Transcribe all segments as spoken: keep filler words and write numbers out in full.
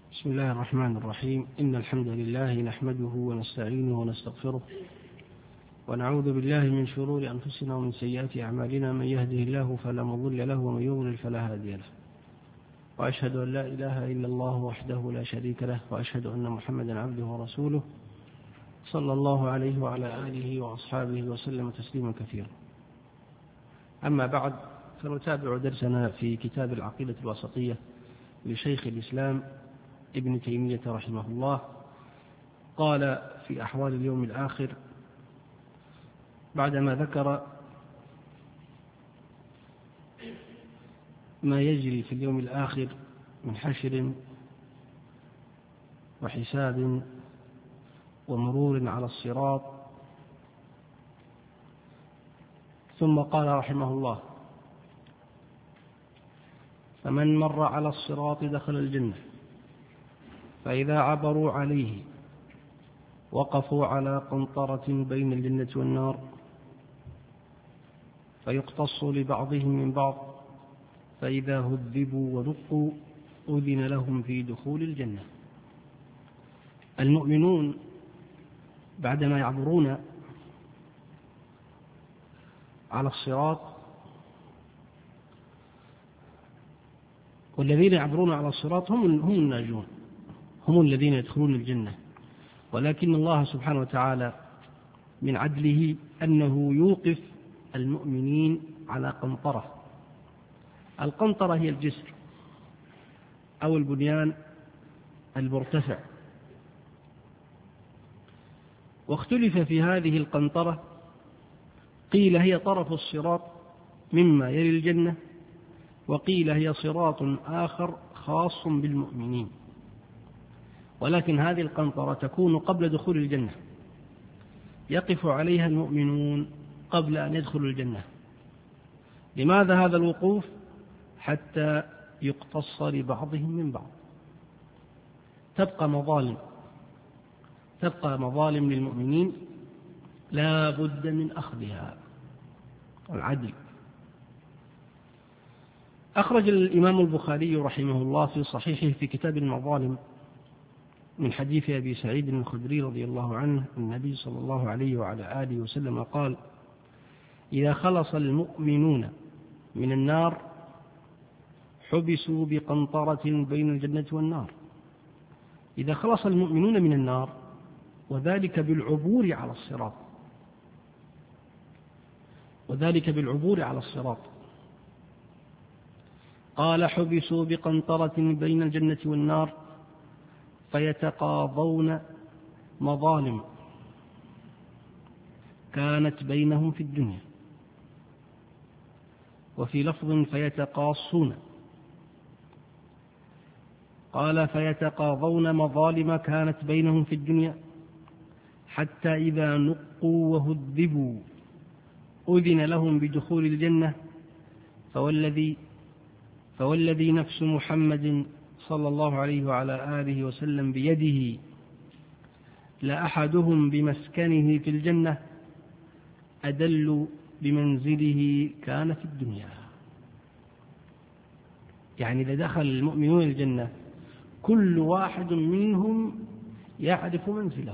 بسم الله الرحمن الرحيم. إن الحمد لله نحمده ونستعينه ونستغفره ونعوذ بالله من شرور أنفسنا ومن سيئات أعمالنا. من يهده الله فلا مضل له ومن يضلل فلا هادي له، وأشهد أن لا إله إلا الله وحده لا شريك له، وأشهد أن محمدا عبده ورسوله صلى الله عليه وعلى آله وأصحابه وسلم تسليما كثيرا. أما بعد، فنتابع درسنا في كتاب العقيدة الواسطية لشيخ الإسلام ابن تيمية رحمه الله. قال في أحوال اليوم الآخر بعدما ذكر ما يجري في اليوم الآخر من حشر وحساب ومرور على الصراط، ثم قال رحمه الله: فمن مر على الصراط دخل الجنة، فإذا عبروا عليه وقفوا على قنطرة بين الجنة والنار، فيقتص لبعضهم من بعض، فإذا هذبوا ونقوا أذن لهم في دخول الجنة. المؤمنون بعدما يعبرون على الصراط، والذين يعبرون على الصراط هم هم الناجون، هم الذين يدخلون الجنة. ولكن الله سبحانه وتعالى من عدله أنه يوقف المؤمنين على قنطرة. القنطرة هي الجسر أو البنيان المرتفع، واختلف في هذه القنطرة. قيل هي طرف الصراط مما يلي الجنة، وقيل هي صراط آخر خاص بالمؤمنين. ولكن هذه القنطرة تكون قبل دخول الجنة، يقف عليها المؤمنون قبل أن يدخلوا الجنة. لماذا هذا الوقوف؟ حتى يقتص لبعضهم من بعض. تبقى مظالم تبقى مظالم للمؤمنين لا بد من أخذها، العدل. أخرج الإمام البخاري رحمه الله في صحيحه في كتاب المظالم من حديث أبي سعيد الخدري رضي الله عنه: النبي صلى الله عليه وعلى آله وسلم قال: إذا خلص المؤمنون من النار حبسوا بقنطرة بين الجنة والنار. إذا خلص المؤمنون من النار، وذلك بالعبور على الصراط وذلك بالعبور على الصراط قال: حبسوا بقنطرة بين الجنة والنار فيتقاضون مظالم كانت بينهم في الدنيا، وفي لفظ فيتقاصون. قال: فيتقاضون مظالم كانت بينهم في الدنيا حتى إذا نقوا وهذبوا أذن لهم بدخول الجنة. فوالذي فوالذي نفس محمد صلى الله عليه وعلى آله وسلم بيده لأحدهم بمسكنه في الجنة أدل بمنزله كان في الدنيا. يعني إذا دخل المؤمنون الجنة كل واحد منهم يعرف منزله،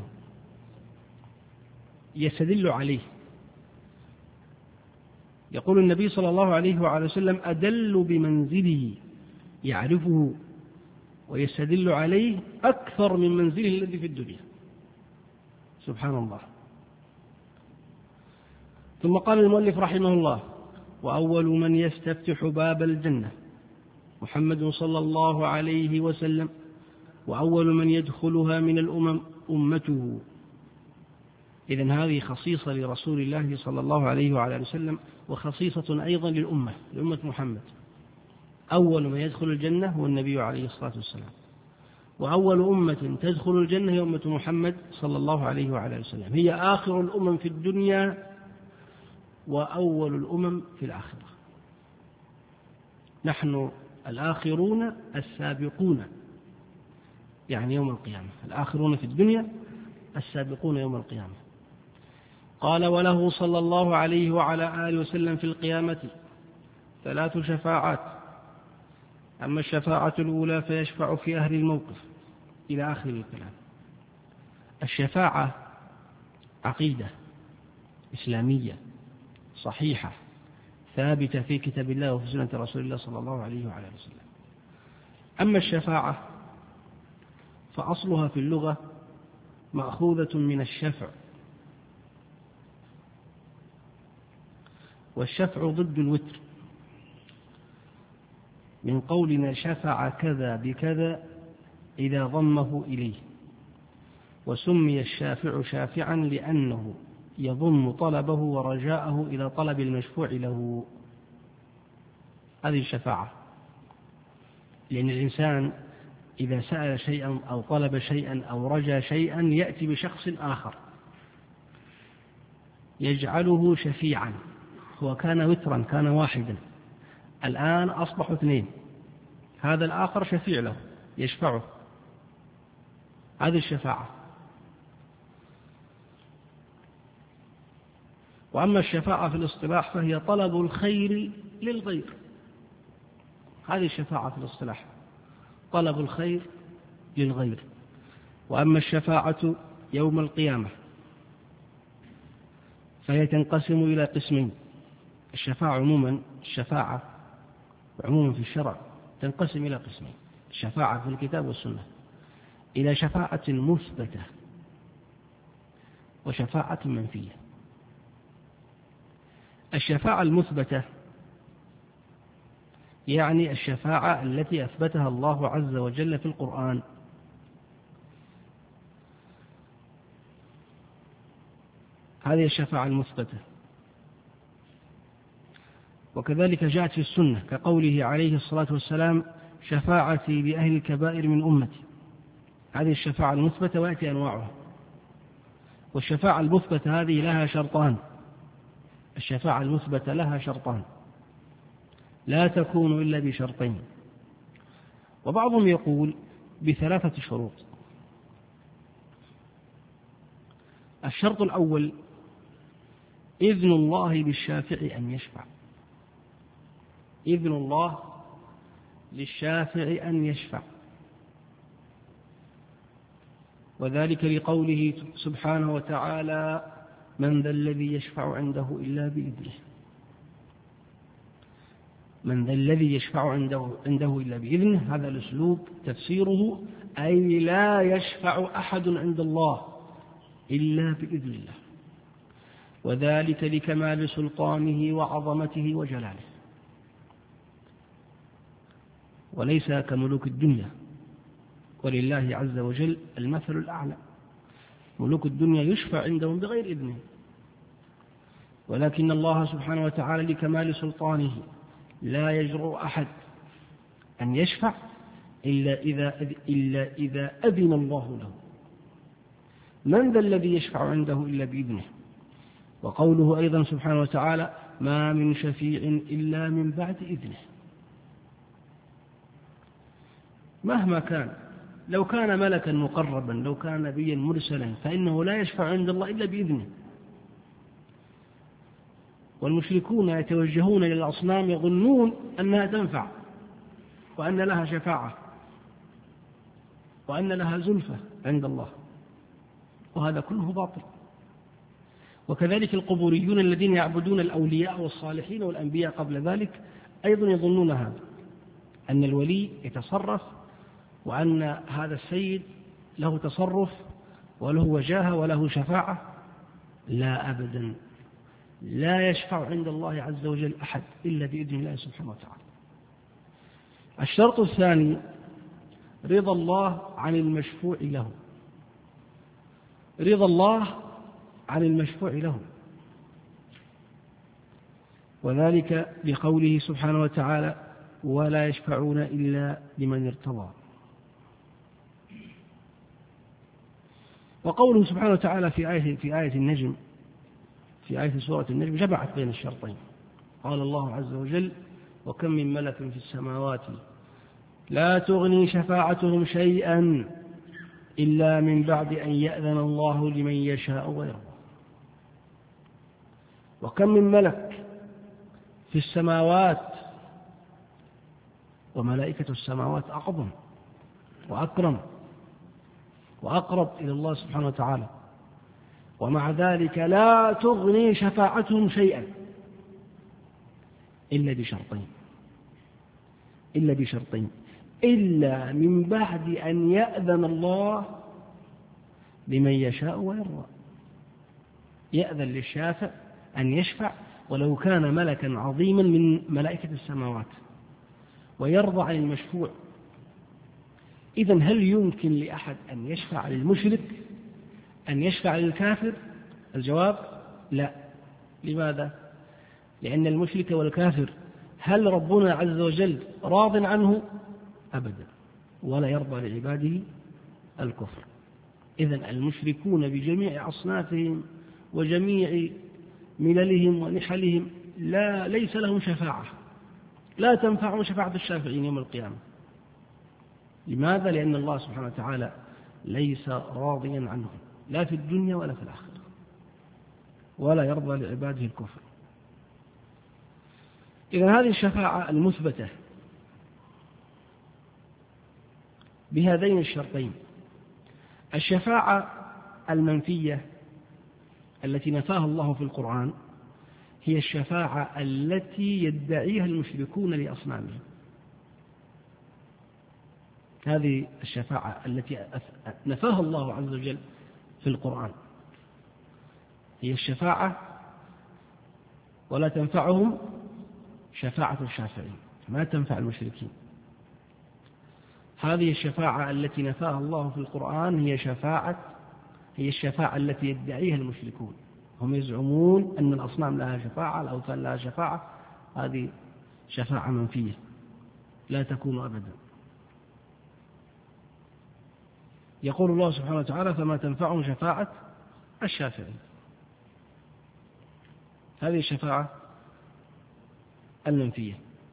يستدل عليه. يقول النبي صلى الله عليه وعلى وسلم: أدل بمنزله، يعرفه ويستدل عليه أكثر من منزله الذي في الدنيا. سبحان الله. ثم قال المؤلف رحمه الله: وأول من يستفتح باب الجنة محمد صلى الله عليه وسلم، وأول من يدخلها من الأمم أمته. إذن هذه خصيصة لرسول الله صلى الله عليه وعلى وسلم، وخصيصة أيضا للأمة لأمة محمد. أول من يدخل الجنة هو النبي عليه الصلاة والسلام، وأول أمة تدخل الجنة هي أمة محمد صلى الله عليه وعلى وسلم. هي آخر الأمم في الدنيا وأول الأمم في الآخرة. نحن الآخرون السابقون، يعني يوم القيامة، الآخرون في الدنيا السابقون يوم القيامة. قال: وله صلى الله عليه وعلى آله وسلم في القيامة ثلاث شفاعات. أما الشفاعة الأولى فيشفع في أهل الموقف إلى آخر الكلام. الشفاعة عقيدة إسلامية صحيحة ثابتة في كتاب الله وفي سنة رسول الله صلى الله عليه وعلى وسلم. أما الشفاعة فأصلها في اللغة مأخوذة من الشفع، والشفع ضد الوتر، من قولنا شفع كذا بكذا إذا ضمه إليه، وسمي الشافع شافعا لأنه يضم طلبه ورجاءه إلى طلب المشفوع له. هذه الشفاعة، لأن الإنسان إذا سأل شيئا أو طلب شيئا أو رجى شيئا يأتي بشخص آخر يجعله شفيعا. هو كان وترا، كان واحدا، الآن أصبحوا اثنين، هذا الآخر شفيع له يشفعه. هذه الشفاعة. وأما الشفاعة في الاصطلاح فهي طلب الخير للغير. هذه الشفاعة في الاصطلاح، طلب الخير للغير. وأما الشفاعة يوم القيامة فهي تنقسم إلى قسمين. الشفاعة عموما، الشفاعة عموما في الشرع تنقسم إلى قسمين: الشفاعة في الكتاب والسنة إلى شفاعة مثبتة وشفاعة منفية. الشفاعة المثبتة يعني الشفاعة التي أثبتها الله عز وجل في القرآن، هذه الشفاعة المثبتة. وكذلك جاءت في السنة كقوله عليه الصلاة والسلام: شفاعتي بأهل الكبائر من أمتي. هذه الشفاعة المثبتة ويأتي أنواعها. والشفاعة المثبتة هذه لها شرطان. الشفاعة المثبتة لها شرطان، لا تكون إلا بشرطين، وبعضهم يقول بثلاثة شروط. الشرط الأول إذن الله للشافع أن يشفع، إذن الله للشافع أن يشفع، وذلك لقوله سبحانه وتعالى: من ذا الذي يشفع عنده إلا بإذنه. من ذا الذي يشفع عنده, عنده إلا بإذنه، هذا الأسلوب تفسيره أي لا يشفع أحد عند الله إلا بإذن الله، وذلك لكمال سلطانه وعظمته وجلاله، وليس كملوك الدنيا، ولله عز وجل المثل الأعلى. ملوك الدنيا يشفع عندهم بغير إذنه، ولكن الله سبحانه وتعالى لكمال سلطانه لا يجرؤ أحد أن يشفع إلا إذا, إلا إذا أذن الله له. من ذا الذي يشفع عنده إلا بإذنه. وقوله أيضا سبحانه وتعالى: ما من شفيع إلا من بعد إذنه. مهما كان، لو كان ملكا مقربا، لو كان نبيا مرسلا، فإنه لا يشفع عند الله إلا بإذنه. والمشركون يتوجهون إلى الأصنام يظنون أنها تنفع وأن لها شفاعة وأن لها زلفة عند الله، وهذا كله باطل. وكذلك القبوريون الذين يعبدون الأولياء والصالحين والأنبياء قبل ذلك أيضا يظنون هذا، أن الولي يتصرف وأن هذا السيد له تصرف وله وجاهة وله شفاعة. لا أبدا، لا يشفع عند الله عز وجل أحد إلا بإذن الله سبحانه وتعالى. الشرط الثاني رضا الله عن المشفوع له، رضا الله عن المشفوع له، وذلك بقوله سبحانه وتعالى: ولا يشفعون إلا لمن ارتضى. وقوله سبحانه وتعالى في آية, في آية النجم، في آية سورة النجم، جمعت بين الشرطين. قال الله عز وجل: وكم من ملك في السماوات لا تغني شفاعتهم شيئا إلا من بعد أن يأذن الله لمن يشاء ويرضى. وكم من ملك في السماوات، وملائكة السماوات أعظم وأكرم، وأقرب إلى الله سبحانه وتعالى، ومع ذلك لا تغني شفاعتهم شيئا إلا بشرطين إلا بشرطين إلا من بعد أن يأذن الله لمن يشاء ويرضى. يأذن للشافع أن يشفع ولو كان ملكا عظيما من ملائكة السماوات، ويرضى عن المشفوع. إذن هل يمكن لأحد أن يشفع للمشرك، أن يشفع للكافر؟ الجواب لا. لماذا؟ لأن المشرك والكافر هل ربنا عز وجل راض عنه؟ أبدا، ولا يرضى لعباده الكفر. إذن المشركون بجميع أصنافهم وجميع مللهم ونحلهم لا ليس لهم شفاعة، لا تنفعهم شفاعة الشافعين يوم القيامة. لماذا؟ لأن الله سبحانه وتعالى ليس راضيا عنهم لا في الدنيا ولا في الآخرة، ولا يرضى لعباده الكفر. إذن هذه الشفاعة المثبتة بهذين الشرطين. الشفاعة المنفية التي نفاها الله في القرآن هي الشفاعة التي يدعيها المشركون لأصنامهم. هذه الشفاعة التي نفاها الله عز وجل في القرآن هي الشفاعة، ولا تنفعهم شفاعة الشافعين، ما تنفع المشركين. هذه الشفاعة التي نفاها الله في القرآن هي شفاعة هي الشفاعة التي يدعيها المشركون. هم يزعمون أن الأصنام لها شفاعة، الأوثان لها شفاعة. هذه شفاعة منفية لا تكون أبدا. يقول الله سبحانه وتعالى: فما تنفعهم شفاعة الشافعين. هذه الشفاعة المنفية.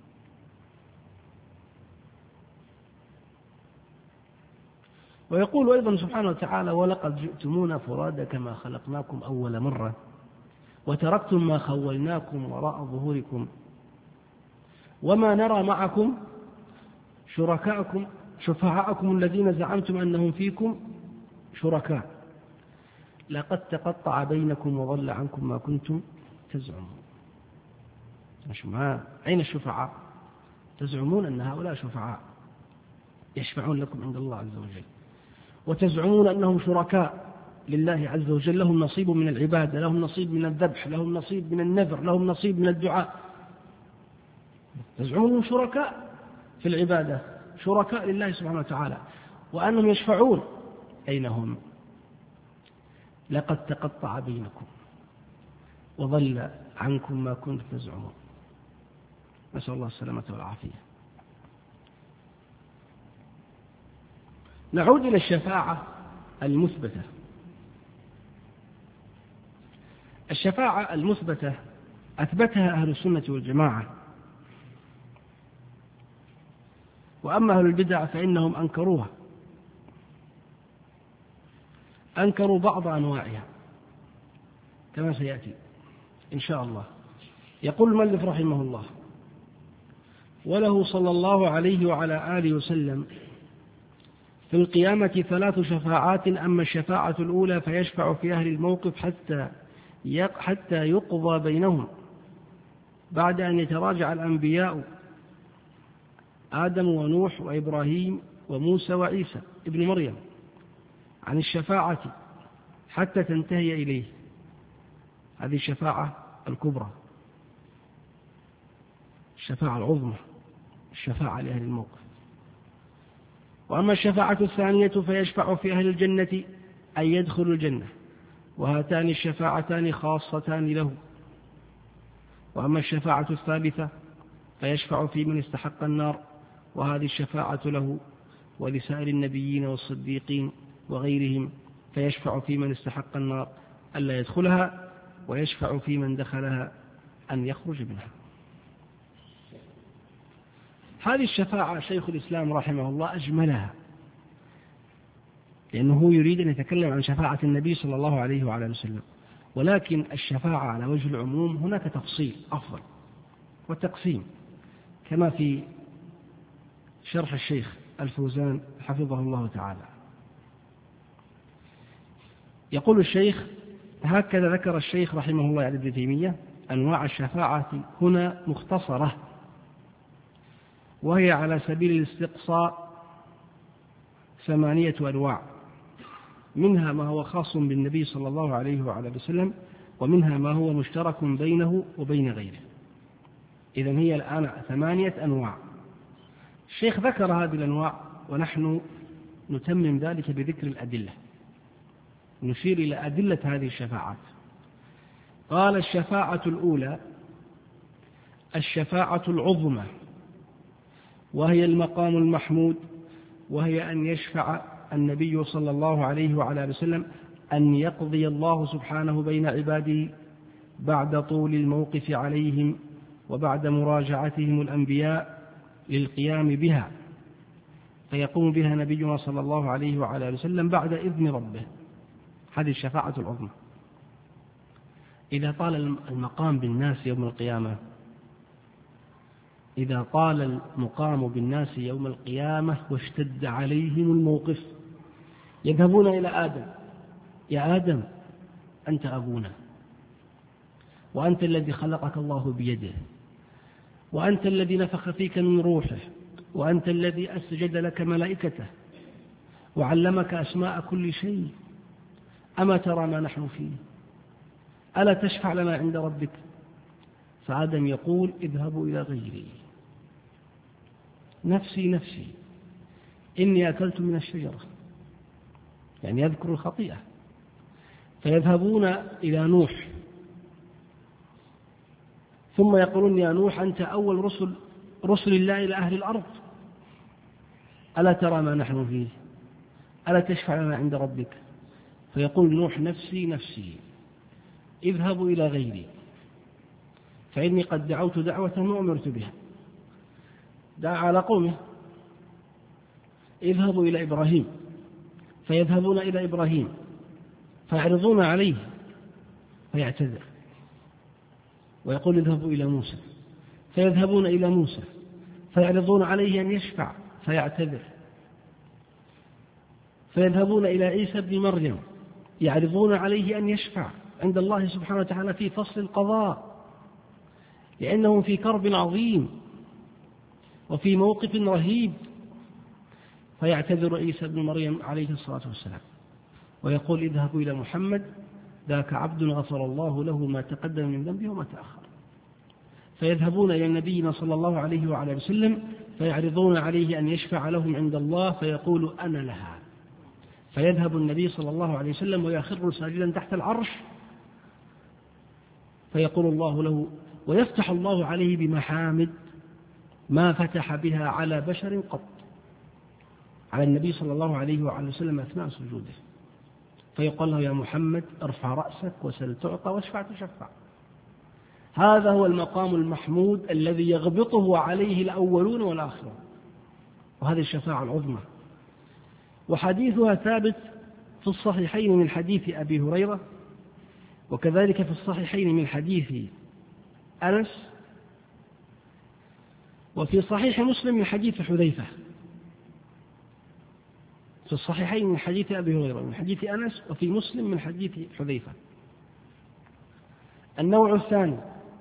ويقول أيضا سبحانه وتعالى: ولقد جئتمونا فرادا كما خلقناكم أول مرة وتركتم ما خولناكم وراء ظهوركم وما نرى معكم شركاءكم شفعاءكم الذين زعمتم أنهم فيكم شركاء لقد تقطع بينكم وضل عنكم ما كنتم تزعمون. أين الشفعاء؟ تزعمون أن هؤلاء شفعاء يشفعون لكم عند الله عز وجل، وتزعمون أنهم شركاء لله عز وجل، لهم نصيب من العبادة، لهم نصيب من الذبح، لهم نصيب من النذر، لهم نصيب من الدعاء. تزعمون أنهم شركاء في العبادة، شركاء لله سبحانه وتعالى، وأنهم يشفعون. أين هم؟ لقد تقطع بينكم وضل عنكم ما كنتم تزعمون. نسأل الله السلامة والعافية. نعود إلى الشفاعة المثبتة. الشفاعة المثبتة أثبتها أهل السنة والجماعة، وأما أهل البدع فإنهم أنكروها، أنكروا بعض أنواعها كما سيأتي إن شاء الله. يقول المؤلف رحمه الله: وله صلى الله عليه وعلى آله وسلم في القيامة ثلاث شفاعات. أما الشفاعة الأولى فيشفع في أهل الموقف حتى حتى يقضى بينهم بعد أن يتراجع الأنبياء آدم ونوح وإبراهيم وموسى وعيسى ابن مريم عن الشفاعة حتى تنتهي إليه. هذه الشفاعة الكبرى، الشفاعة العظمى، الشفاعة لأهل الموقف. وأما الشفاعة الثانية فيشفع في أهل الجنة أن يدخلوا الجنة، وهاتان الشفاعتان خاصتان له. وأما الشفاعة الثالثة فيشفع في من استحق النار، وهذه الشفاعة له ولسائر النبيين والصديقين وغيرهم، فيشفع في من استحق النار ألا يدخلها، ويشفع في من دخلها أن يخرج منها. هذه الشفاعة شيخ الإسلام رحمه الله أجملها، لأنه يريد أن يتكلم عن شفاعة النبي صلى الله عليه وعلى وسلم، ولكن الشفاعة على وجه العموم هناك تفصيل أفضل وتقسيم، كما في شرح الشيخ الفوزان حفظه الله تعالى. يقول الشيخ: هكذا ذكر الشيخ رحمه الله عن ابن تيمية أنواع الشفاعة هنا مختصرة، وهي على سبيل الاستقصاء ثمانية أنواع، منها ما هو خاص بالنبي صلى الله عليه وعلى وسلم، ومنها ما هو مشترك بينه وبين غيره. إذن هي الآن ثمانية أنواع. الشيخ ذكر هذه الأنواع، ونحن نتمم ذلك بذكر الأدلة، نشير إلى أدلة هذه الشفاعات. قال: الشفاعة الأولى الشفاعة العظمى، وهي المقام المحمود، وهي أن يشفع النبي صلى الله عليه وعلى وسلم أن يقضي الله سبحانه بين عباده بعد طول الموقف عليهم وبعد مراجعتهم الأنبياء للقيام بها، فيقوم بها نبينا صلى الله عليه وعلى وسلم بعد إذن ربه. هذه الشفاعة العظمى. إذا طال المقام بالناس يوم القيامة إذا طال المقام بالناس يوم القيامة واشتد عليهم الموقف، يذهبون إلى آدم: يا آدم، أنت أبونا، وأنت الذي خلقك الله بيده، وأنت الذي نفخ فيك من روحه، وأنت الذي أسجد لك ملائكته، وعلمك أسماء كل شيء، أما ترى ما نحن فيه؟ ألا تشفع لنا عند ربك؟ فآدم يقول: اذهبوا إلى غيري، نفسي نفسي، إني أكلت من الشجرة، يعني يذكر الخطيئة. فيذهبون إلى نوح، ثم يقولون: يا نوح، أنت أول رسل رسل الله إلى أهل الأرض، ألا ترى ما نحن فيه؟ ألا تشفع لنا عند ربك؟ فيقول نوح: نفسي نفسي، اذهبوا إلى غيري، فإني قد دعوت دعوة وأمرت بها. دعا على قومه: اذهبوا إلى إبراهيم، فيذهبون إلى إبراهيم فيعرضون عليه فيعتذر، ويقول: اذهبوا إلى موسى، فيذهبون إلى موسى فيعرضون عليه أن يشفع فيعتذر، فيذهبون إلى عيسى بن مريم يعرضون عليه أن يشفع عند الله سبحانه وتعالى في فصل القضاء، لأنهم في كرب عظيم وفي موقف رهيب، فيعتذر عيسى بن مريم عليه الصلاة والسلام ويقول: اذهبوا إلى محمد، ذاك عبد غفر الله له ما تقدم من ذنبه وما تأخر. فيذهبون إلى نبينا صلى الله عليه وعلى وسلم فيعرضون عليه أن يشفع لهم عند الله، فيقول: أنا لها. فيذهب النبي صلى الله عليه وسلم ويخر ساجدا تحت العرش، فيقول الله له، ويفتح الله عليه بمحامد ما فتح بها على بشر قط، على النبي صلى الله عليه وعلى وسلم أثناء سجوده. فيقول له: يا محمد، ارفع رأسك وسل تعطى واشفع تشفع. هذا هو المقام المحمود الذي يغبطه عليه الأولون والآخرون، وهذه الشفاعة العظمى. وحديثها ثابت في الصحيحين من حديث أبي هريرة، وكذلك في الصحيحين من حديث أنس، وفي صحيح مسلم من حديث حذيفة. في الصحيحين من حديث أبي هريرة من حديث أنس، وفي مسلم من حديث حذيفة. النوع الثاني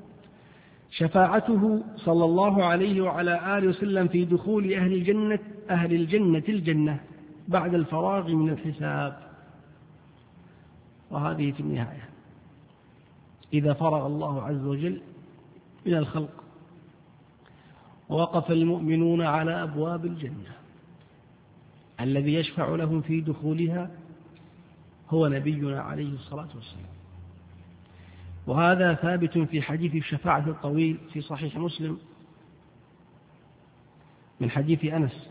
شفاعته صلى الله عليه وعلى آله وسلم في دخول أهل الجنة أهل الجنة الجنة بعد الفراغ من الحساب، وهذه في النهاية إذا فرغ الله عز وجل من الخلق ووقف المؤمنون على أبواب الجنة، الذي يشفع لهم في دخولها هو نبينا عليه الصلاة والسلام. وهذا ثابت في حديث الشفاعة الطويل في صحيح مسلم من حديث أنس،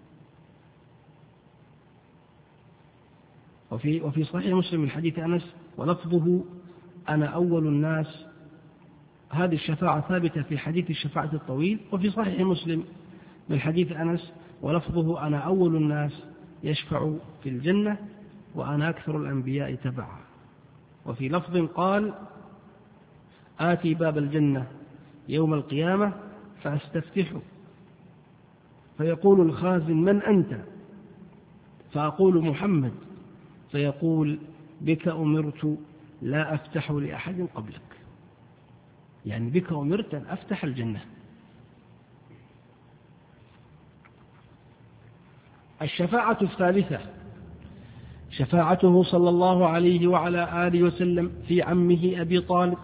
وفي, وفي صحيح مسلم من حديث أنس ولفظه: أنا أول الناس. هذه الشفاعة ثابتة في حديث الشفاعة الطويل، وفي صحيح مسلم من حديث أنس ولفظه: أنا أول الناس يشفع في الجنة وأنا أكثر الأنبياء تبعا. وفي لفظ قال: آتي باب الجنة يوم القيامة فأستفتحه، فيقول الخازن: من أنت؟ فأقول: محمد. فيقول: بك أمرت لا أفتح لأحد قبلك، يعني بك أمرت أن أفتح الجنة. الشفاعة الثالثة شفاعته صلى الله عليه وعلى آله وسلم في عمه أبي طالب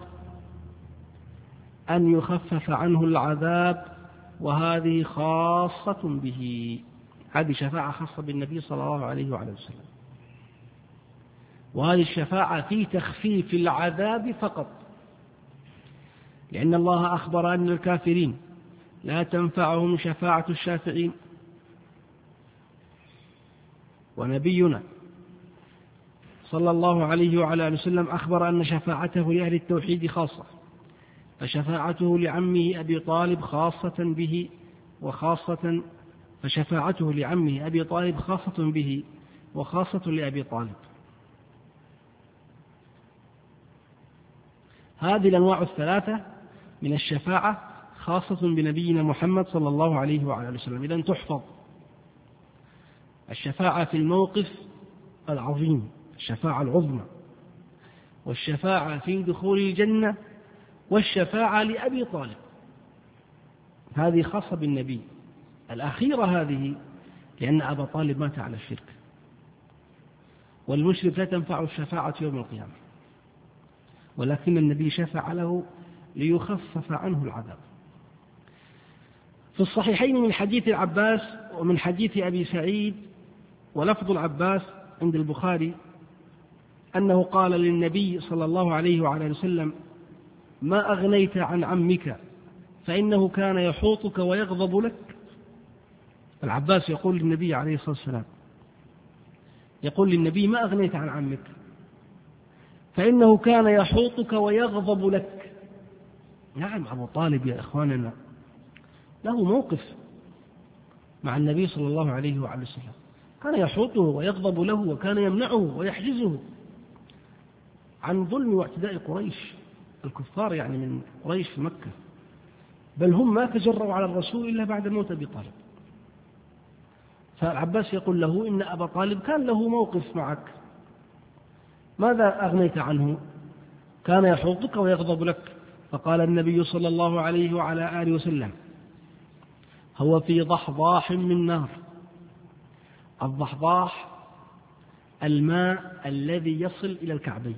أن يخفف عنه العذاب، وهذه خاصة به، هذه شفاعة خاصة بالنبي صلى الله عليه وعلى وسلم، وهذه الشفاعة في تخفيف العذاب فقط، لأن الله أخبر أن الكافرين لا تنفعهم شفاعة الشافعين، ونبينا صلى الله عليه وعلى آله وسلم أخبر أن شفاعته لأهل التوحيد خاصة، فشفاعته لعمه أبي طالب خاصة به وخاصة فشفاعته لعمه أبي طالب خاصة به وخاصة لأبي طالب. هذه الأنواع الثلاثة من الشفاعة خاصة بنبينا محمد صلى الله عليه وعلى آله وسلم. إذن تحفظ الشفاعة في الموقف العظيم، الشفاعة العظمى، والشفاعة في دخول الجنة، والشفاعة لأبي طالب، هذه خاصة بالنبي. الأخيرة هذه لأن أبا طالب مات على الشرك، والمشرك لا تنفع الشفاعة يوم القيامة، ولكن النبي شفع له ليخفف عنه العذاب. في الصحيحين من حديث العباس ومن حديث أبي سعيد، ولفظ العباس عند البخاري، أنه قال للنبي صلى الله عليه وعلى وسلم: ما أغنيت عن عمك فإنه كان يحوطك ويغضب لك. العباس يقول للنبي عليه الصلاة والسلام، يقول للنبي: ما أغنيت عن عمك فإنه كان يحوطك ويغضب لك. نعم، أبو طالب يا إخواننا له موقف مع النبي صلى الله عليه وعلى وسلم، كان يحوطه ويغضب له، وكان يمنعه ويحجزه عن ظلم واعتداء قريش الكفار، يعني من قريش في مكة، بل هم ما تجرؤوا على الرسول إلا بعد موت أبي طالب. فالعباس يقول له: إن أبا طالب كان له موقف معك، ماذا أغنيت عنه؟ كان يحوطك ويغضب لك. فقال النبي صلى الله عليه وعلى آله وسلم: هو في ضحضاح من نار. الضحضاح الماء الذي يصل إلى الكعبين،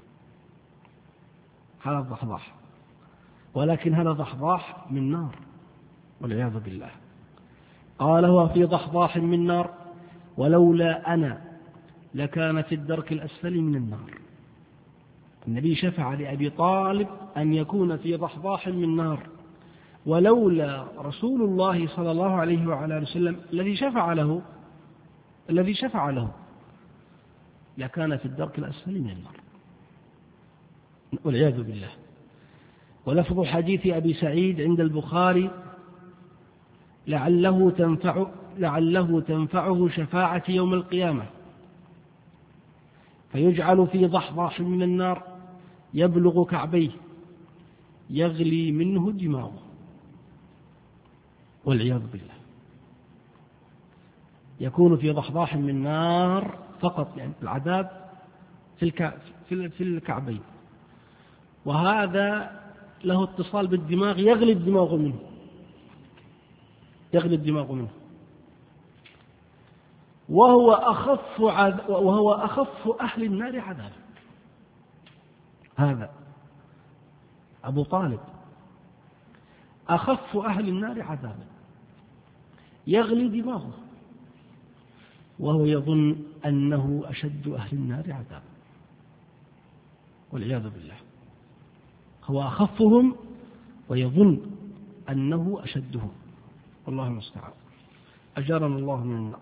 هذا الضحضاح، ولكن هذا ضحضاح من نار والعياذ بالله. قال: هو في ضحضاح من نار، ولولا أنا لكان في الدرك الأسفل من النار. النبي شفع لأبي طالب أن يكون في ضحضاح من نار، ولولا رسول الله صلى الله عليه وعلى آله وسلم الذي شفع له الذي شفع له لكان في الدرك الأسفل من النار والعياذ بالله. ولفظ حديث أبي سعيد عند البخاري: لعله تنفع لعله تنفعه شفاعة يوم القيامة، فيجعل في ضحضاح من النار يبلغ كعبيه يغلي منه دماغه والعياذ بالله. يكون في ضحضاح من نار فقط، يعني العذاب في في الكعبين، وهذا له اتصال بالدماغ، يغلي الدماغ منه يغلي الدماغ منه وهو أخف عذ... وهو أخف أهل النار عذابا. هذا أبو طالب أخف أهل النار عذابا، يغلي دماغه وهو يظن أنه أشد أهل النار عذابا والعياذ بالله. هو أخفهم ويظن أنه أشدهم، والله المستعان، أجارنا الله من النار.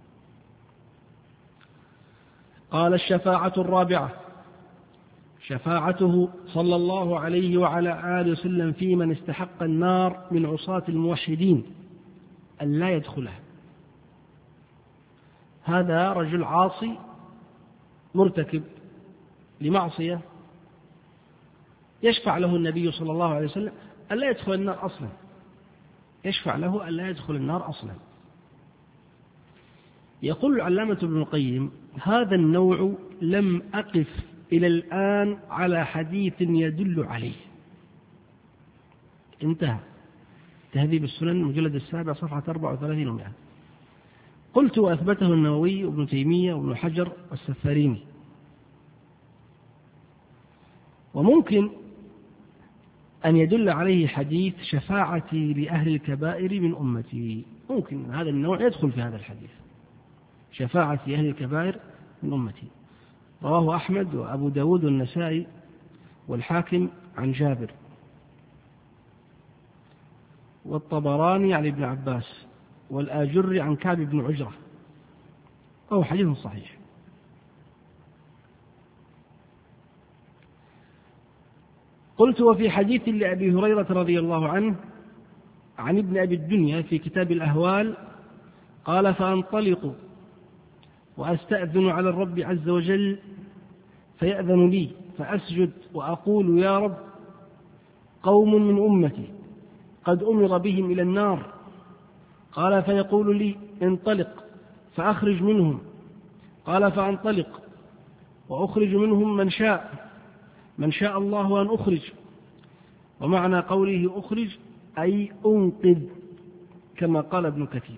قال: الشفاعة الرابعة شفاعته صلى الله عليه وعلى آله وسلم في من استحق النار من عصاة الموحدين أن لا يدخلها. هذا رجل عاصي مرتكب لمعصية، يشفع له النبي صلى الله عليه وسلم أن لا يدخل النار أصلا، يشفع له أن لا يدخل النار أصلا. يقول العلامة ابن القيم: هذا النوع لم أقف إلى الآن على حديث يدل عليه. انتهى. تهذيب السنن المجلد السابع صفحة أربعة وثلاثين ومئة. قلت وأثبته النووي وابن تيمية وابن حجر والسفاريني. وممكن أن يدل عليه حديث شفاعتي لأهل الكبائر من أمتي، ممكن هذا النوع يدخل في هذا الحديث، شفاعتي أهل الكبائر من أمتي. رواه أحمد وأبو داود والنسائي والحاكم عن جابر، والطبراني عن ابن عباس، والآجر عن كعب بن عجرة، وهو حديث صحيح. قلت وفي حديث لأبي هريرة رضي الله عنه عن ابن أبي الدنيا في كتاب الأهوال قال فأنطلق وأستأذن على الرب عز وجل فيأذن لي فأسجد وأقول يا رب قوم من أمتي قد أمر بهم إلى النار، قال فيقول لي انطلق فأخرج منهم، قال فأنطلق وأخرج منهم من شاء من شاء الله أن أخرج. ومعنى قوله أخرج أي أنقذ كما قال ابن كثير،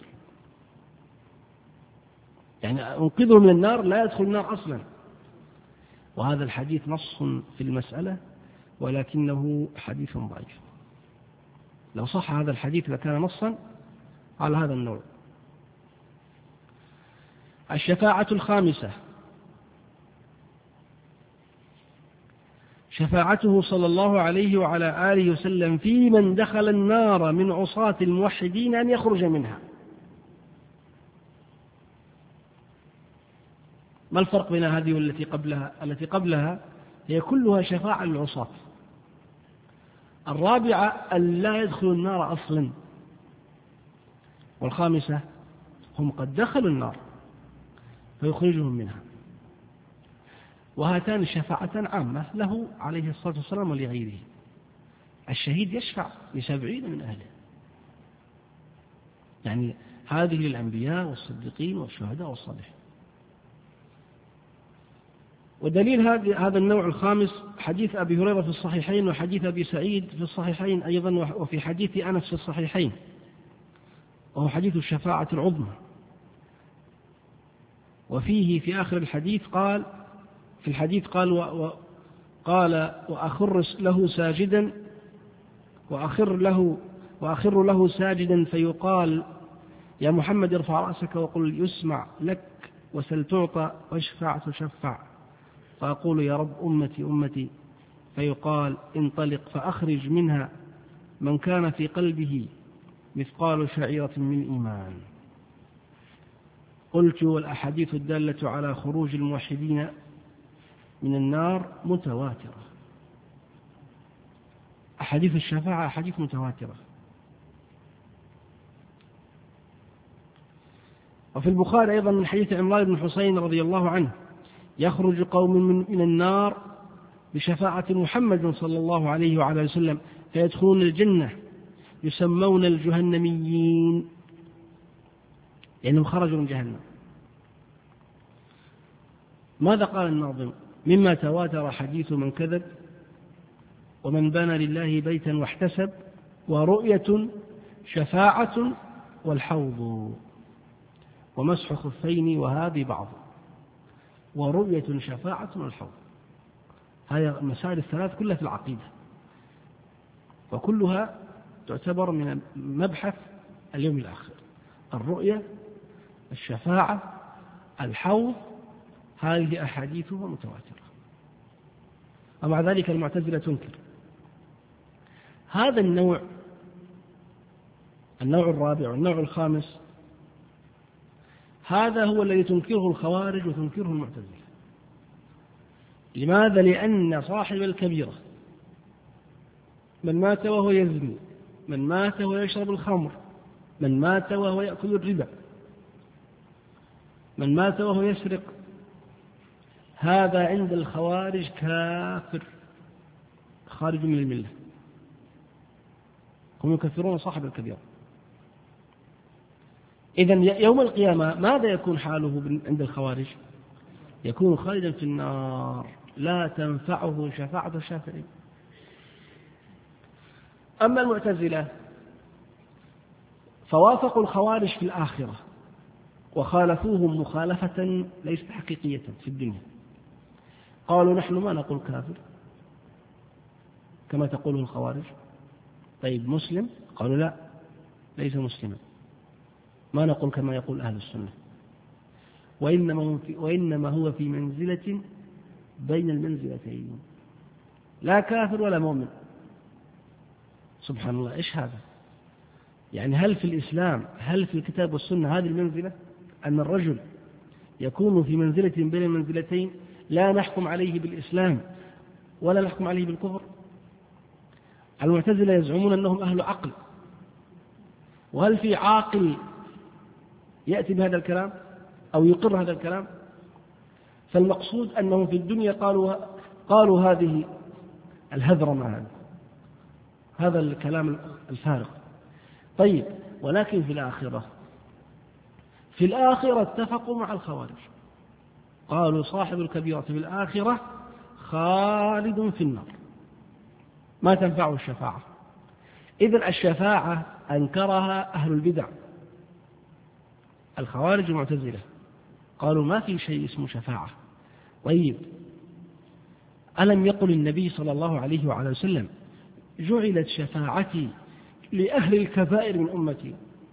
يعني أنقذه من النار لا يدخل النار أصلا. وهذا الحديث نص في المسألة ولكنه حديث ضعيف. لو صح هذا الحديث لكان نصا على هذا النوع. الشفاعة الخامسة شفاعته صلى الله عليه وعلى آله وسلم في من دخل النار من عصاة الموحدين أن يخرج منها. ما الفرق بين هذه والتي قبلها؟ التي قبلها هي كلها شفاعة للعصاة. الرابعة أن لا يدخلوا النار أصلا، والخامسة هم قد دخلوا النار فيخرجهم منها. وهاتان الشفاعة عامة له عليه الصلاة والسلام ولغيره. الشهيد يشفع لسبعين من أهله، يعني هذه للأنبياء والصديقين والشهداء والصالحين. ودليل هذا النوع الخامس حديث أبي هريرة في الصحيحين، وحديث أبي سعيد في الصحيحين أيضا، وفي حديث أنس في الصحيحين، وهو حديث الشفاعة العظمى. وفيه في آخر الحديث قال في الحديث قال و قال وأخر له ساجدا وأخر له وأخر له ساجدا فيقال يا محمد ارفع رأسك وقل يسمع لك وسل تعطى واشفع تشفع، فأقول يا رب أمتي أمتي، فيقال انطلق فأخرج منها من كان في قلبه مثقال شعيرة من إيمان. قلت والأحاديث الدالة على خروج الموحدين من النار متواترة. أحاديث الشفاعة أحاديث متواترة. وفي البخاري أيضا من حديث عمران بن حسين رضي الله عنه يخرج قوم من النار بشفاعة محمد صلى الله عليه وعلى وسلم فيدخلون الجنة يسمون الجهنميين، لأنهم خرجوا من جهنم. ماذا قال الناظم؟ مما تواتر حديث من كذب ومن بنى لله بيتا واحتسب، ورؤية شفاعة والحوض ومسح خفين وهذه بعض، ورؤية شفاعة والحوض. هذه المسائل الثلاث كلها في العقيدة، وكلها تعتبر من مبحث اليوم الآخر. الرؤية، الشفاعة، الحوض، هذه أحاديثها متواترة. ومع ذلك المعتزلة تنكر هذا النوع. النوع الرابع والنوع الخامس هذا هو الذي تنكره الخوارج وتنكره المعتزلة. لماذا؟ لأن صاحب الكبيرة من مات وهو يزني، من مات وهو يشرب الخمر، من مات وهو يأكل الربا، من مات وهو يسرق، هذا عند الخوارج كافر خارج من الملة. هم يكفرون صاحب الكبيرة. إذن يوم القيامة ماذا يكون حاله عند الخوارج؟ يكون خالدا في النار، لا تنفعه شفاعة الشافعين. أما المعتزلة فوافقوا الخوارج في الآخرة وخالفوهم مخالفة ليست حقيقية في الدنيا. قالوا نحن ما نقول كافر كما تقوله الخوارج. طيب مسلم؟ قالوا لا، ليس مسلما، ما نقول كما يقول أهل السنة، وإنما, وإنما هو في منزلة بين المنزلتين، لا كافر ولا مؤمن. سبحان الله، إيش هذا؟ يعني هل في الإسلام، هل في الكتاب والسنة هذه المنزلة، أن الرجل يكون في منزلة بين المنزلتين، لا نحكم عليه بالإسلام ولا نحكم عليه بالكفر؟ المعتزلة يزعمون أنهم أهل عقل، وهل في عاقل يأتي بهذا الكلام أو يقر هذا الكلام؟ فالمقصود أنهم في الدنيا قالوا قالوا هذه الهذرمة، هذا هذا الكلام الفارغ. طيب، ولكن في الآخرة في الآخرة اتفقوا مع الخوارج، قالوا صاحب الكبيرة في الآخرة خالد في النار، ما تنفعه الشفاعة. إذن الشفاعة أنكرها أهل البدع، الخوارج المعتزلة قالوا ما في شيء اسمه شفاعة. طيب، ألم يقل النبي صلى الله عليه وعلى وسلم جعلت شفاعتي لأهل الكبائر من أمتي؟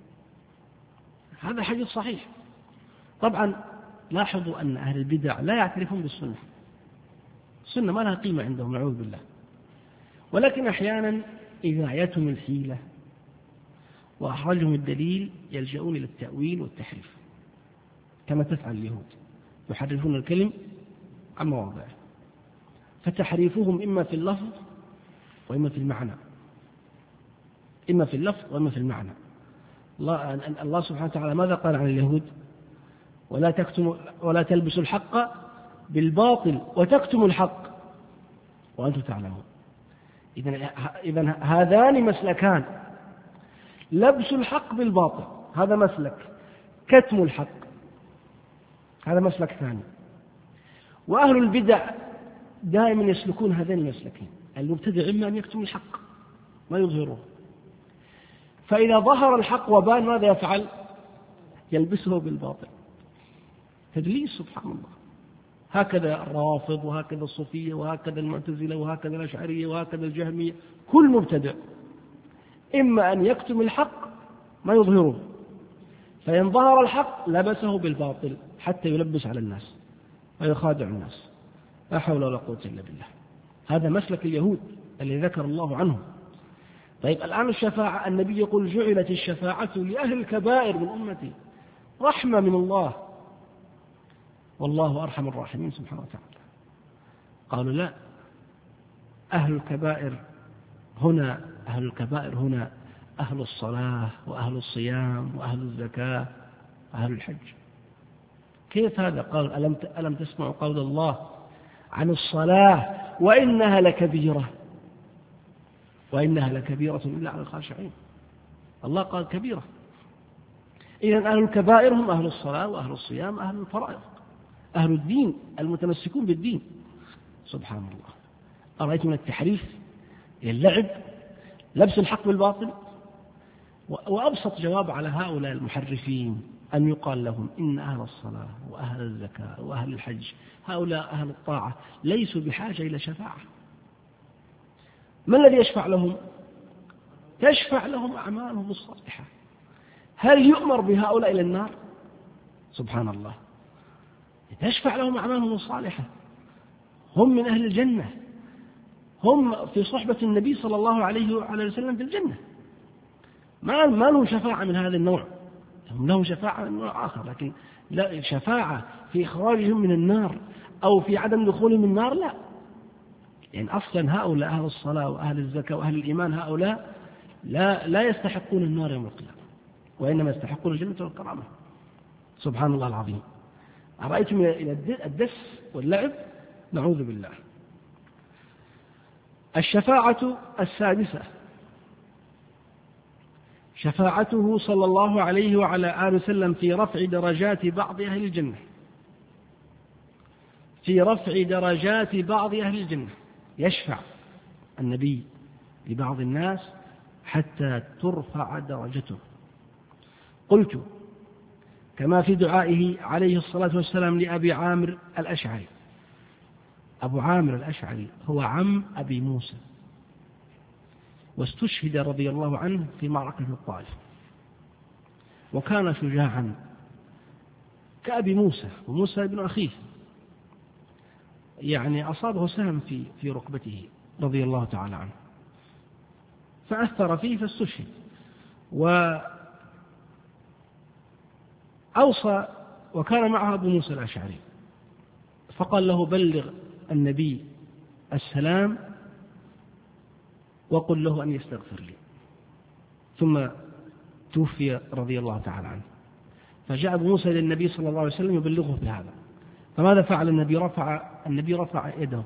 هذا حديث صحيح. طبعا لاحظوا أن أهل البدع لا يعترفون بالسنة، السنة ما لها قيمة عندهم نعوذ بالله، ولكن أحيانا إذا عيتهم الحيلة وأحرجهم الدليل يلجؤون إلى التأويل والتحريف، كما تفعل اليهود، يحرفون الكلم عن مواضعه، فتحريفهم إما في اللفظ وإما في المعنى، إما في اللفظ وإما في المعنى. الله, الله سبحانه وتعالى ماذا قال عن اليهود؟ ولا تكتموا ولا تلبسوا الحق بالباطل وتكتموا الحق وأنتم تعلمون. إذن هذان مسلكان، لبس الحق بالباطل هذا مسلك، كتم الحق هذا مسلك ثاني. وأهل البدع دائما يسلكون هذين المسلكين. المبتدع إما أن يكتم الحق ما يظهره، فإذا ظهر الحق وبان ماذا يفعل؟ يلبسه بالباطل، تدليس سبحان الله. هكذا الرافض وهكذا الصوفية وهكذا المعتزلة وهكذا الأشعرية وهكذا الجهمية، كل مبتدع إما أن يكتم الحق ما يظهره، فإن ظهر الحق لبسه بالباطل حتى يلبس على الناس ويخادع الناس. لا حول ولا قوة إلا بالله. هذا مسلك اليهود الذي ذكر الله عنه. طيب، الآن الشفاعة، النبي يقول جعلت الشفاعة لأهل الكبائر من أمتي، رحمة من الله، والله أرحم الراحمين سبحانه وتعالى. قالوا لا، أهل الكبائر هنا أهل الكبائر هنا أهل الصلاة وأهل الصيام وأهل الزكاة وأهل الحج. كيف هذا؟ قال ألم ألم تسمعوا قول الله عن الصلاة وإنها لكبيرة وإنها لكبيرة إلا على الخاشعين. الله قال كبيرة. إذن أهل الكبائر هم أهل الصلاة وأهل الصيام أهل الفرائض، أهل الدين المتمسكون بالدين. سبحان الله. أرأيت من التحريف إلى اللعب، لبس الحق بالباطل. وأبسط جواب على هؤلاء المحرفين أن يقال لهم إن أهل الصلاة وأهل الزكاة وأهل الحج هؤلاء أهل الطاعة ليسوا بحاجة إلى شفاعة. ما الذي يشفع لهم؟ تشفع لهم أعمالهم الصالحة. هل يؤمر بهؤلاء إلى النار؟ سبحان الله. تشفع لهم أعمالهم الصالحة، هم من أهل الجنة، هم في صحبة النبي صلى الله عليه وعلى وسلم في الجنة، ما ما لهم شفاعة من هذا النوع، هم لهم شفاعة من نوع آخر، لكن لا شفاعة في إخراجهم من النار أو في عدم دخولهم من النار، لا. يعني أصلا هؤلاء أهل الصلاة وأهل الزكاة وأهل الإيمان هؤلاء لا لا يستحقون النار يوم القيامة، وإنما يستحقون الجنة والكرامة. سبحان الله العظيم. أرأيتم إلى الدس واللعب؟ نعوذ بالله. الشفاعة السادسة شفاعته صلى الله عليه وعلى آله وسلم في رفع درجات بعض أهل الجنة. في رفع درجات بعض أهل الجنة، يشفع النبي لبعض الناس حتى ترفع درجته. قلت كما في دعائه عليه الصلاة والسلام لأبي عامر الأشعري. أبو عامر الأشعري هو عم أبي موسى، واستشهد رضي الله عنه في معركة الطائف، وكان شجاعا كأبي موسى، وموسى ابن أخيه، يعني أصابه سهم في في ركبته رضي الله تعالى عنه، فأثر فيه فاستشهد. وأوصى، وكان معه أبو موسى الأشعري، فقال له بلغ النبي السلام وقل له أن يستغفر لي. ثم توفي رضي الله تعالى عنه، فجاء أبو موسى إلى النبي صلى الله عليه وسلم يبلغه بهذا. فماذا فعل النبي؟ رفع النبي رفع يده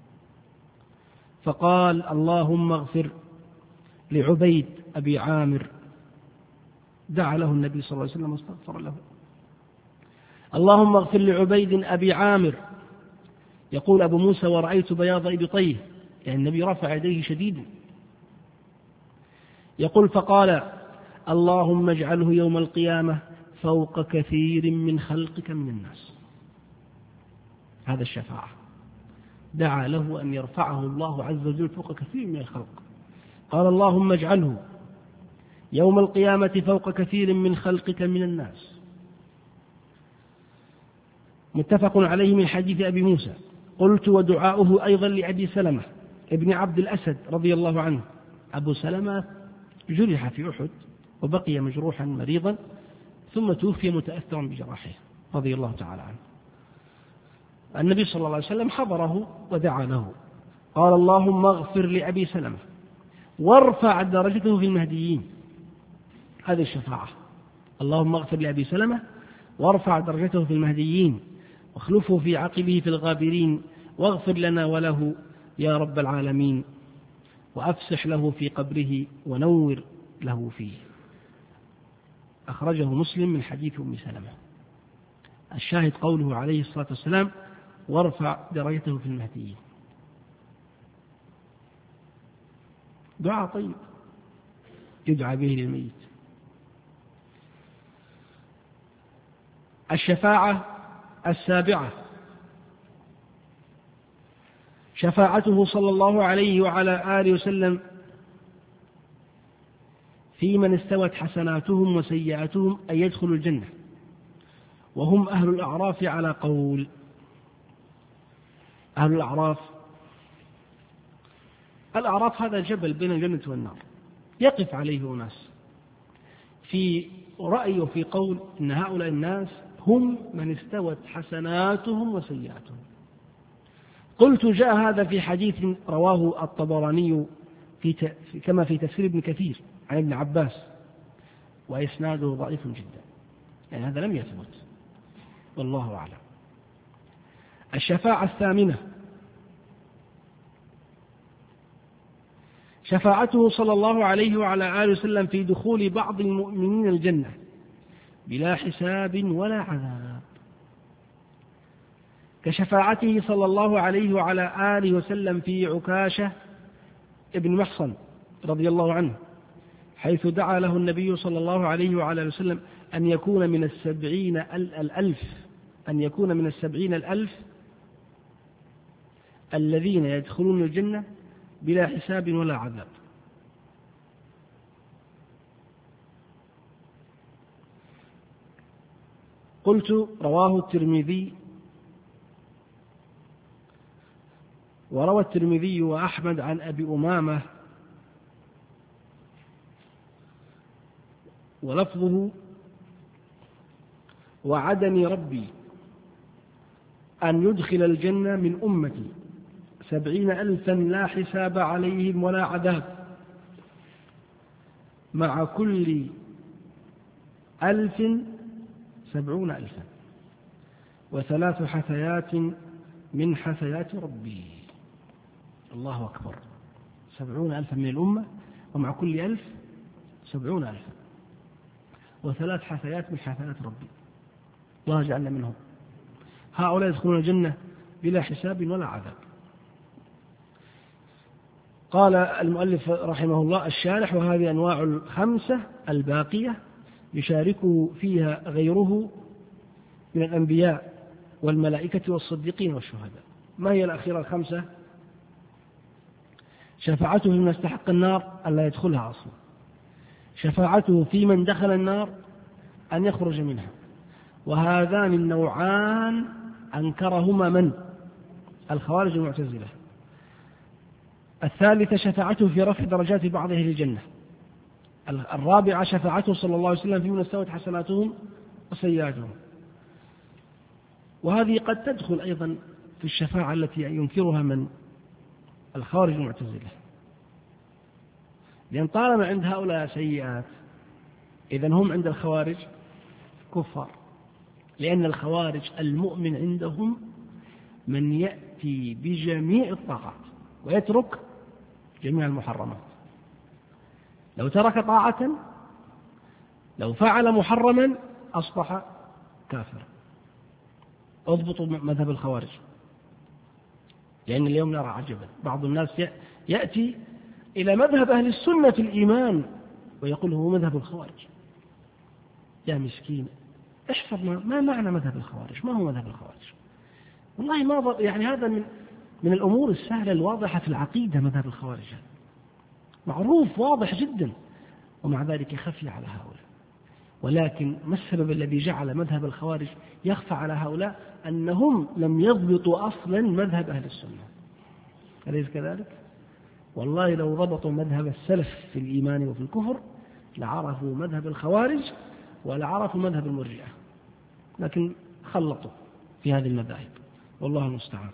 فقال اللهم اغفر لعبيد أبي عامر. دعا له النبي صلى الله عليه وسلم واستغفر له. اللهم اغفر لعبيد أبي عامر. يقول أبو موسى ورأيت بياض إبطيه، يعني النبي رفع يديه شديدا. يقول فقال اللهم اجعله يوم القيامة فوق كثير من خلقك من الناس. هذا الشفاعة، دعا له أن يرفعه الله عز وجل فوق كثير من الخلق. قال اللهم اجعله يوم القيامة فوق كثير من خلقك من الناس. متفق عليه من حديث أبي موسى. قلت ودعاؤه أيضا لأبي سلمة ابن عبد الأسد رضي الله عنه. أبو سلمة جرح في أحد وبقي مجروحا مريضا، ثم توفي متأثرا بجراحه رضي الله تعالى عنه. النبي صلى الله عليه وسلم حضره ودعا له، قال اللهم اغفر لأبي سلمة وارفع درجته في المهديين. هذه الشفاعة، اللهم اغفر لأبي سلمة وارفع درجته في المهديين واخلفه في عقبه في الغابرين، واغفر لنا وله يا رب العالمين، وأفسح له في قبره ونور له فيه. أخرجه مسلم من حديث أم سلمة. الشاهد قوله عليه الصلاة والسلام وارفع درجته في المهديين. دعاء طيب يدعى به للميت. الشفاعة السابعة شفاعته صلى الله عليه وعلى آله وسلم في من استوت حسناتهم وسيئاتهم أن يدخلوا الجنة، وهم أهل الأعراف على قول. أهل الأعراف، الأعراف هذا جبل بين الجنة والنار يقف عليه أناس، في رأي وفي قول إن هؤلاء الناس هم من استوت حسناتهم وسيئاتهم. قلت جاء هذا في حديث رواه الطبراني في ت... كما في تفسير ابن كثير عن ابن عباس، وإسناده ضعيف جدا، يعني هذا لم يثبت والله أعلم. الشفاعة الثامنة شفاعته صلى الله عليه وعلى آله وسلم في دخول بعض المؤمنين الجنة بلا حساب ولا عذاب، كشفاعته صلى الله عليه وعلى آله وسلم في عكاشة ابن محصن رضي الله عنه، حيث دعا له النبي صلى الله عليه وعلى آله وسلم أن يكون من السبعين الألف أن يكون من السبعين الألف الذين يدخلون الجنة بلا حساب ولا عذاب. قلت رواه الترمذي، وروى الترمذي وأحمد عن أبي أمامة ولفظه وعدني ربي أن يدخل الجنة من أمتي سبعين ألفا لا حساب عليهم ولا عذاب، مع كل ألف سبعون ألفا وثلاث حثيات من حثيات ربي. الله أكبر، سبعون ألفا من الأمة ومع كل ألف سبعون ألفا وثلاث حثيات من حثيات ربي. الله جعلنا منهم. هؤلاء يدخلون الجنة بلا حساب ولا عذاب. قال المؤلف رحمه الله الشارح: وهذه أنواع الخمسة الباقية يشاركه فيها غيره من الأنبياء والملائكة والصديقين والشهداء. ما هي الأخيرة الخمسة؟ شفاعته في من استحق النار ألا يدخلها أصلا، شفاعته في من دخل النار أن يخرج منها، وهذان النوعان أنكرهما من؟ الخوارج المعتزلة. الثالثة شفاعته في رفع درجات بعض أهل الجنة. الرابعة شفاعته صلى الله عليه وسلم في من استوت حسناتهم وسيئاتهم. وهذه قد تدخل أيضا في الشفاعة التي ينكرها من الخوارج المعتزلة، لأن طالما عند هؤلاء سيئات إذن هم عند الخوارج كفار، لأن الخوارج المؤمن عندهم من يأتي بجميع الطاعات ويترك جميع المحرمات. لو ترك طاعة، لو فعل محرما أصبح كافرا. اضبطوا مذهب الخوارج، لأن اليوم نرى عجبا بعض الناس يأتي إلى مذهب أهل السنة في الإيمان ويقول هو مذهب الخوارج. يا مسكين احفظ ما, ما معنى مذهب الخوارج، ما هو مذهب الخوارج؟ والله ما يعني هذا من من الأمور السهلة الواضحة في العقيدة. مذهب الخوارج معروف واضح جدا، ومع ذلك خفي على هؤلاء. ولكن ما السبب الذي جعل مذهب الخوارج يخفى على هؤلاء؟ أنهم لم يضبطوا أصلا مذهب أهل السنة. أليس كذلك؟ والله لو ضبطوا مذهب السلف في الإيمان وفي الكفر لعرفوا مذهب الخوارج ولعرفوا مذهب المرجئة، لكن خلطوا في هذه المذاهب، والله المستعان.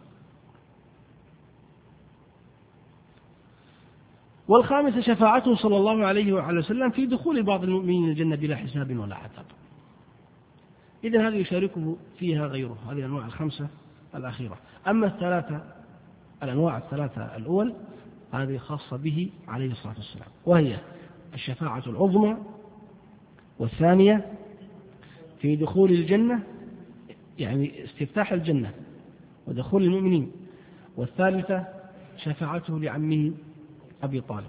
والخامسة شفاعته صلى الله عليه وعلى وسلم في دخول بعض المؤمنين الجنة بلا حساب ولا عذاب. إذن هذا يشاركه فيها غيره، هذه الأنواع الخمسة الأخيرة. أما الثلاثة الأنواع الثلاثة الأول هذه خاصة به عليه الصلاة والسلام، وهي الشفاعة العظمى، والثانية في دخول الجنة يعني استفتاح الجنة ودخول المؤمنين، والثالثة شفاعته لعمه أبي طالب.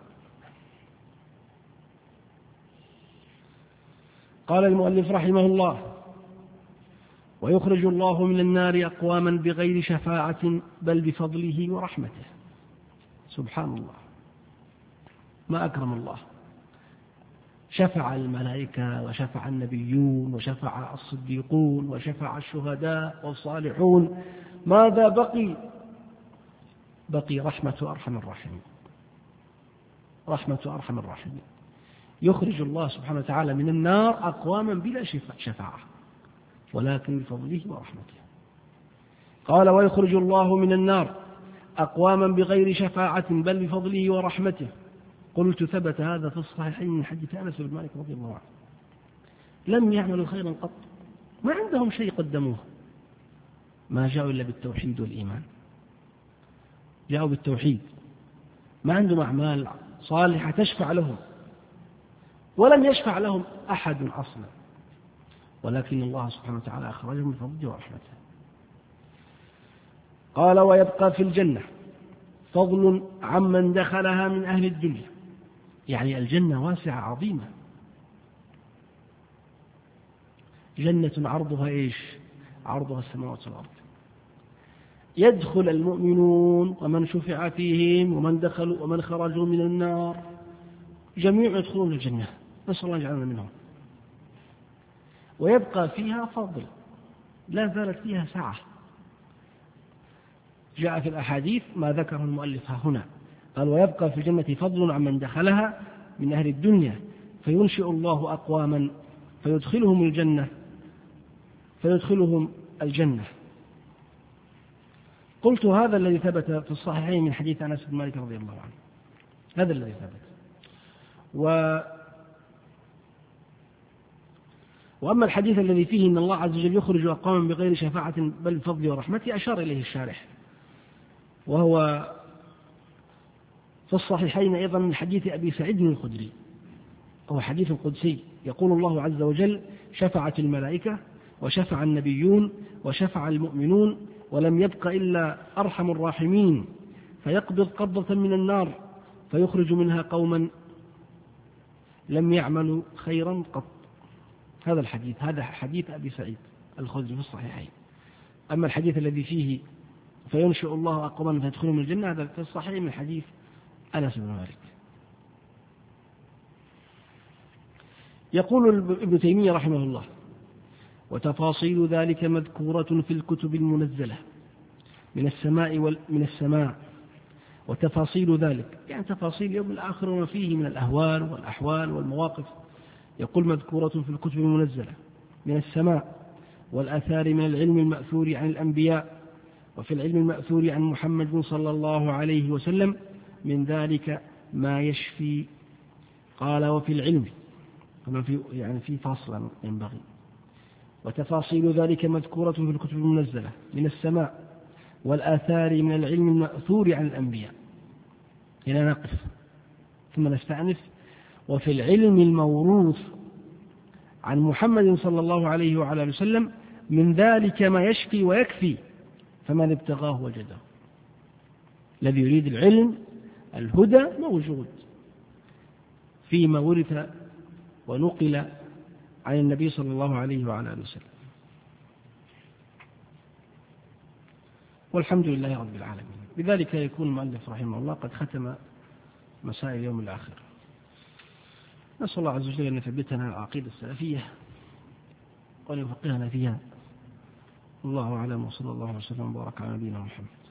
قال المؤلف رحمه الله: ويخرج الله من النار أقواما بغير شفاعة بل بفضله ورحمته. سبحان الله، ما أكرم الله. شفع الملائكة وشفع النبيون وشفع الصديقون وشفع الشهداء والصالحون، ماذا بقي؟ بقي رحمة أرحم الراحمين، رحمة أرحم الراحمين. يخرج الله سبحانه وتعالى من النار أقواما بلا شفاعة ولكن بفضله ورحمته. قال: ويخرج الله من النار أقواما بغير شفاعة بل بفضله ورحمته. قلت: ثبت هذا في الصحيحين من حديث أنس بن مالك رضي الله عنه. لم يعملوا خيرا قط، ما عندهم شيء قدموه، ما جاءوا إلا بالتوحيد والإيمان، جاءوا بالتوحيد، ما عندهم أعمال صالحة تشفع لهم، ولم يشفع لهم أحد أصلا، ولكن الله سبحانه وتعالى أخرجهم من فضله ورحمته. قال: ويبقى في الجنة فضل عمن دخلها من أهل الدنيا. يعني الجنة واسعة عظيمة، جنة عرضها إيش؟ عرضها السماوات والأرض. يدخل المؤمنون ومن شفع فيهم ومن دخلوا ومن خرجوا من النار جميع يدخلون الجنة، نسأل الله يجعلنا منهم. ويبقى فيها فضل، لا زالت فيها سعة. جاء في الأحاديث ما ذكره المؤلف هنا، قال: ويبقى في الجنة فضل عمن دخلها من أهل الدنيا فينشئ الله أقواما فيدخلهم الجنة فيدخلهم الجنة. قلت: هذا الذي ثبت في الصحيحين من حديث أنس بن مالك رضي الله عنه، هذا الذي ثبت. و وأما الحديث الذي فيه إن الله عز وجل يخرج أقواما بغير شفاعة بل بفضله ورحمته أشار إليه الشارح، وهو في الصحيحين أيضا من حديث أبي سعيد الخدري، هو حديث قدسي، يقول الله عز وجل: شفعت الملائكة وشفع النبيون وشفع المؤمنون ولم يبق إلا أرحم الراحمين فيقبض قبضة من النار فيخرج منها قوما لم يعملوا خيرا قط. هذا الحديث هذا حديث أبي سعيد الخدري في الصحيحين. أما الحديث الذي فيه فينشئ الله أقواما فيدخلهم الجنة هذا في الصحيح من حديث أنس بن مالك. يقول ابن تيمية رحمه الله: وتفاصيل ذلك مذكورة في الكتب المنزلة من السماء وال من السماء وتفاصيل ذلك يعني تفاصيل يوم الآخر وما فيه من الأهوال والأحوال والمواقف. يقول مذكورة في الكتب المنزلة من السماء والآثار من العلم المأثور عن الأنبياء وفي العلم المأثور عن محمد صلى الله عليه وسلم من ذلك ما يشفي. قال وفي العلم في يعني في فاصل ينبغي. وتفاصيل ذلك مذكورة في الكتب المنزلة من السماء والآثار من العلم المأثور عن الأنبياء. هنا نقف ثم نستأنف. وفي العلم الموروث عن محمد صلى الله عليه وعلى وسلم من ذلك ما يشفي ويكفي فمن ابتغاه وجده. الذي يريد العلم الهدى موجود فيما ورث ونقل عن النبي صلى الله عليه وعلى وسلم. والحمد لله رب العالمين. بذلك يكون المؤلف رحمه الله قد ختم مسائل اليوم الآخر. نسأل الله عز وجل أن يثبتنا على العقيدة السلفية وأن يفقهنا فيها. الله أعلم وصلى الله وسلم وبارك على نبينا محمد.